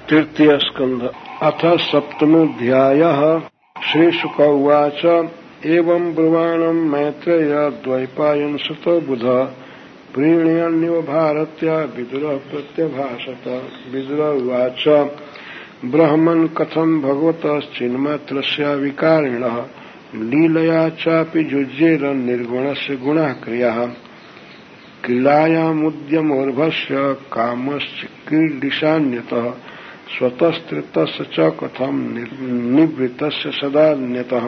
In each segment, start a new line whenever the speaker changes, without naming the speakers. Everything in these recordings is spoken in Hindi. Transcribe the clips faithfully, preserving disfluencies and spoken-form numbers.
तृतीय स्कंध अथ सप्तमोऽध्यायः। श्रीशुक उवाच एवं ब्रुवाणं मैत्रेय द्वैपायन सुतो बुध प्रीणयन्निव भारत्या विदुरः प्रत्यभाषत। विदुर उवाच ब्रह्मन् कथं भगवतश्चिन्मात्रस्य विकारिणः लीलया चापि युज्येर निर्गुणस्य गुणः क्रियाः क्रीडायामुद्यमोर्भस्य कामश्च क्रीडिशान्यतः स्वतस्त्रितस्य च कथं निवृत्तस्य सदान्यतः।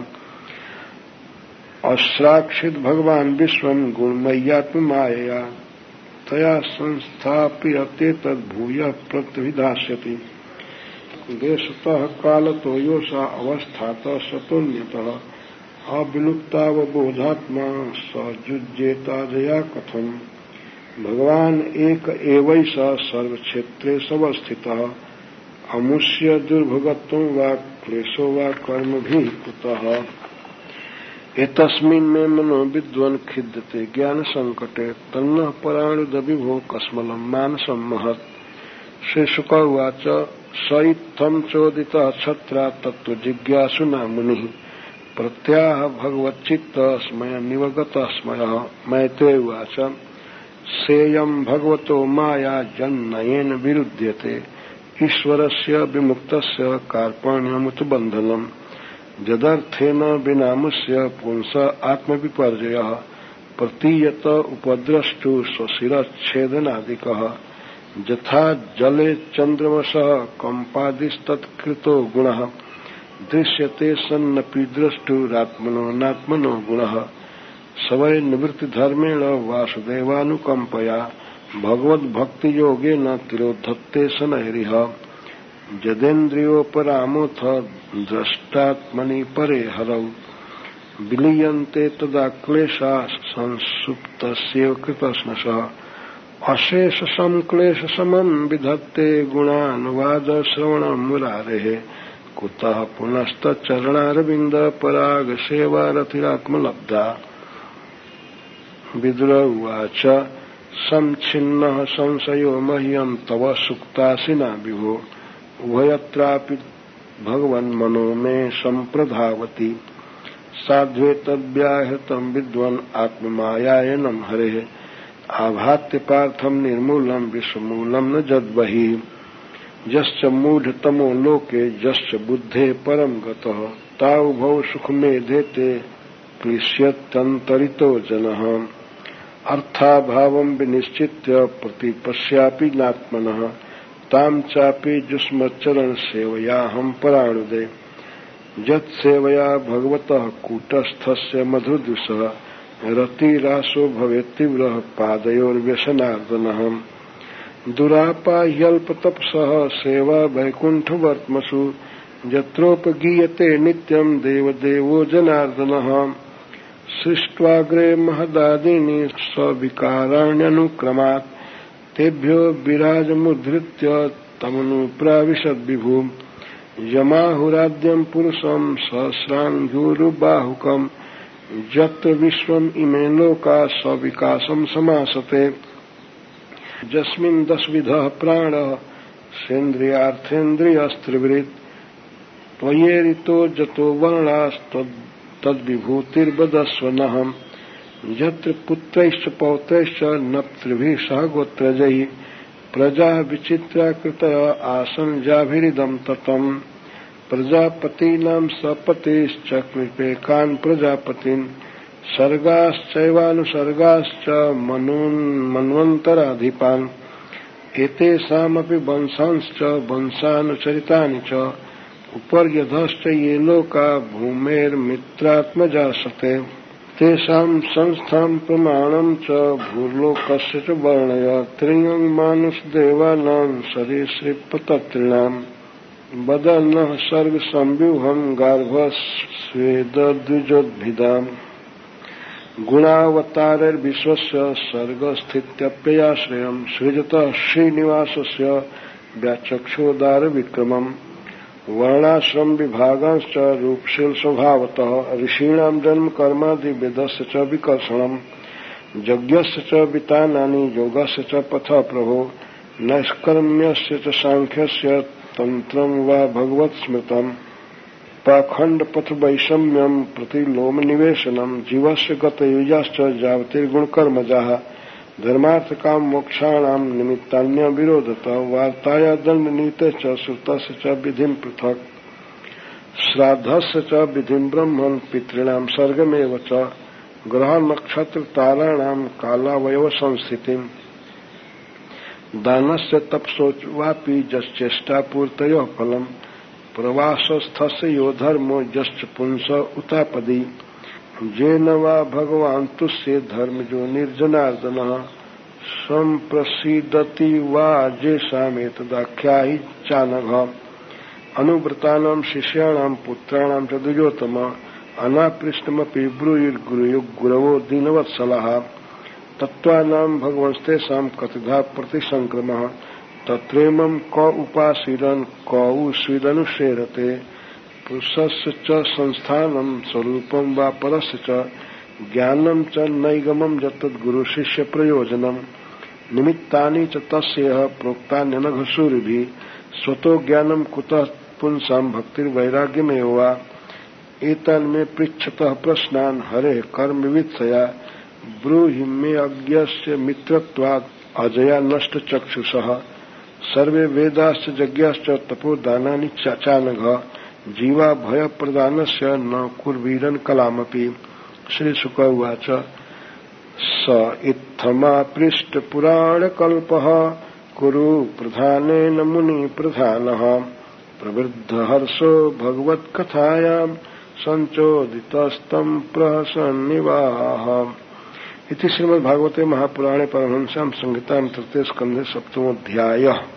अश्राक्षित भगवान् विश्वं गुणमय्यात्ममायया तया संस्थाप्यते तद्भूयः प्रत्यभिधास्यति। देशतः कालतो योषा अवस्थातः सतोन्यतः अविलुप्तावबोधात्मा स युज्येतादया कथम्। भगवान् एक एवैष सर्वक्षेत्रे अवस्थितः अमुष्य दुर्भोगत्वं वा क्लेशो वा कर्मभिः कुतः। एतस्मिन् मे मनो विद्वन् खिद्यते ज्ञान संकटे तन्नः पराणुदविभो कस्मलं मानसं महत्। श्रीशुक उवाच स इत्थं चोदितः क्षत्रा तत्त्वजिज्ञासुना मुनिः प्रत्याह भगवच्चित्तः स्मय निवगतः स्मयः। मैत्रेय उवाच सेयं भगवतो माया जन्नयेन विरुध्यते ईश्वरस्य विमुक्तस्य कार्पण्यमुत बन्धनम् यदर्थेन विनामस्य पुंस आत्मविपर्जयः प्रतीयत उपद्रष्टु स्वशिरच्छेदनादिकः यथा जले चन्द्रमसः कम्पादिस्तत्कृतो गुणः दृश्यते सन्नपि द्रष्टुरात्मनो नात्मनो गुणः। सवै निवृत्तिधर्मेण वासुदेवानुकम्पया भगवद्भक्तियोगेन तिरोधत्ते शनैरिह यदेन्द्रियोपरामोऽथ द्रष्टात्मनि परे हरौ विलीयन्ते तदा क्लेशाः संसुप्तस्यैव कृतस्नशः। अशेषसंक्लेशसमं विधत्ते गुणानुवादश्रवणं मुरारेः कुतः पुनस्तच्चरणारविन्द परागसेवारतिरात्मलब्धा। विदुर उवाच संच्छिन्नः संशयो मह्यं तव सुक्तासिना विभो उभयत्रापि भगवन्मनो मे सम्प्रधावति साध्वे तद्व्याहृतं विद्वन् आत्ममायायनं हरेः आभात्य पार्थं निर्मूलं विश्वमूलं न जद्बहिः। यश्च मूढतमो लोके यश्च बुद्धे परं गतः तावुभौ सुखमेधेते क्लिश्यत्यन्तरितो जनः। अर्थाभावं विनिश्चित्य प्रतिपश्यापि नात्मनः तां चापि जुष्मच्चरण सेवयाहं पराणुदे यत्सेवया भगवतः कूटस्थस्य मधुदुषः रतिरासो भवेत्तीव्रः पादयोर्व्यसनार्दनः। दुरापाह्यल्पतपसः सेवा वैकुण्ठवर्त्मसु यत्रोपगीयते नित्यं देवदेवो जनार्दनः। सृष्ट्वाग्रे महदादीनि सविकाराण्यनुक्रमात् तेभ्यो विराजमुद्धृत्य तमनुप्राविशद्विभुम् यमाहुराद्यं पुरुषं सहस्राङ्घ्युरुबाहुकम् यत्र विश्वम् इमे लोकाः सविकासं समासते यस्मिन् दशविधः प्राणः सेन्द्रियार्थेन्द्रियस्त्रिवृत् त्वयेरितो जतो वर्णास्तद् तद्विभूतिर्वदस्व नः। यत्र पुत्रैश्च पौत्रैश्च नप्तृभिः सह गोत्रजैः प्रजा विचित्राकृतय आसन् जाभिरिदं ततम् प्रजापतीनां सपतिश्चक्रिपेकान् प्रजापतीन् सर्गाश्चैवानुसर्गाश्च मनून्मन्वन्तराधिपान् एतेषामपि वंशांश्च वंशानुचरितानि च उपर्यधश्च ये लोका भूमेर्मित्रात्मजासते तेषां संस्थां प्रमाणं च भूर्लोकस्य च वर्णय त्रियं मानुषदेवानां सरीसृपतॄणां वदन्नः सर्गसंव्यूहं गार्भस्वेदद्विजोद्भिदाम् गुणावतारैर्विश्वस्य सर्गस्थित्यप्ययाश्रयं सृजतः श्रीनिवासस्य व्याचक्षोदारविक्रमम् वर्णाश्रम विभागांश्च रूपशील स्वभावतः ऋषीणां जन्म कर्मादि वेदस्य च विकर्षणम् यज्ञस्य च वितानानि योगस्य च पथ प्रभो नैष्कर्म्यस्य च सांख्यस्य तंत्रम वा भगवत स्मृतम पाखंड पथ वैषम्यम प्रतिलोम निवेशनम जीवस्य गतयुजाश्च जावतिर्गुणकर्मजाः धर्मार्थ काम मोक्षाणाम निमित्तान्य विरोधत वार्ताया दंड नीते च श्रुतस्य च विधिं पृथक श्राद्धस्य च विधिं ब्रह्मन् पितॄणां सर्गमेव च ग्रह नक्षत्र ताराणां कालावयव संस्थितिम् दानस्य तपसोच वापि जश्चेष्टापूर्तयोः फलम् प्रवासस्थस्य यो धर्मो यश्च पुंस उतापदी जेन वा भगवान् तुष्ये धर्मजो निर्जनार्दनः सम्प्रसीदति वा जेषामेतदाख्याहि चानघ अनुव्रतानां शिष्याणां पुत्राणां च द्विजोतम अनापृष्टमपि ब्रूयुर्गुरवो दीनवत्सलाः तत्त्वानां भगवंस्तेषां कतिधा प्रतिसंक्रमः तत्रेमं क उपासीरन् क उस्विदनुशेरते पुरुषस्य च संस्थानं स्वरूपं वा परस्य च ज्ञानं च नैगमं यत्तद्गुरुशिष्य प्रयोजनं निमित्तानि च तस्य प्रोक्तान्यनघसूरिभिः स्वतो ज्ञानं कुतः पुंसां भक्तिर्वैराग्यमेव वा एतन्मे पृच्छतः प्रश्नान् हरेः कर्मवित्सया ब्रूहि मे अज्ञस्य मित्रत्वात् अजया नष्टचक्षुषः सर्वे वेदाश्च यज्ञाश्च तपोदानानि चानघ जीवा भयप्रदानस्य न कुर्वीरन् कलामपि श्रीशुक उवाच स इत्थमापृष्टपुराणकल्पः कुरु प्रधानेन मुनिप्रधानः प्रवृद्धहर्षो भगवत्कथायां संचोदितस्तं प्रहसन्निवाह इति श्रीमद्भागवते महापुराणे परमहंस्यां संहितां तृतीय स्कन्धे सप्तमोऽध्यायः।